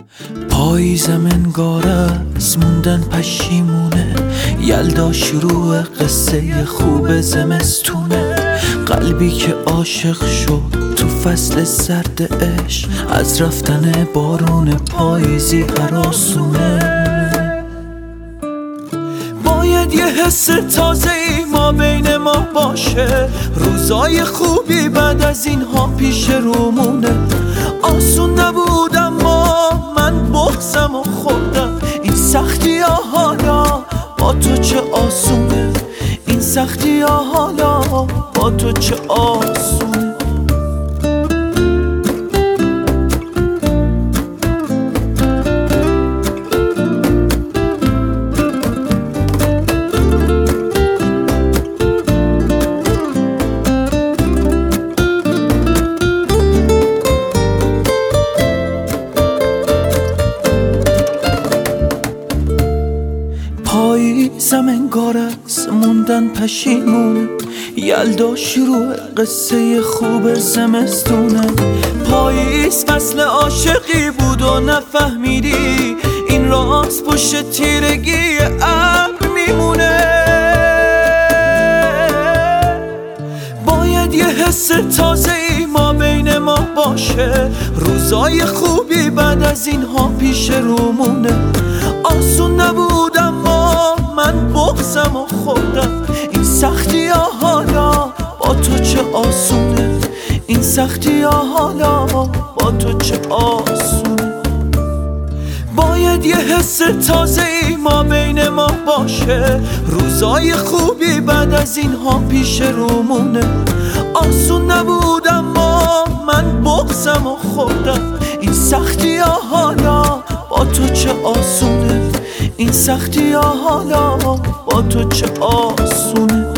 پاییزم انگاره از موندن پشیمونه، یلدا شروع قصه خوب زمستونه. قلبی که عاشق شد تو فصل سرد عشق، از رفتن بارون پاییزی هراسونه. باید یه حس تازه‌ای ما بین ما باشه، روزای خوبی بعد از اینها پیش رومونه. آسون نبود اما من بغضم و خوردم، این سختی ها حالا با تو چه آسونه، این سختی ها حالا با تو چه آسونه. پاییزم انگار از موندن پشیمونه، یلدا شروع قصه خوب زمستونه. پاییز فصل عاشقی بود و نفهمیدی، این راز پشت تیرگی ابر میمونه. باید یه حس تازه‌ای ما بین ما باشه، روزای خوبی بعد از اینها پیش رومونه. آسون نبود اما من بغضم و خوردم، این سختی ها حالا با تو چه آسونه، این سختی ها حالا با تو چه آسونه. باید یه حس تازه‌ای ما بین ما باشه، روزای خوبی بعد از اینها پیش رومونه. آسون نبود اما من بغضم و خوردم، این سختی ها حالا با تو چه آسونه، این سختی ها حالا با تو چه آسونه.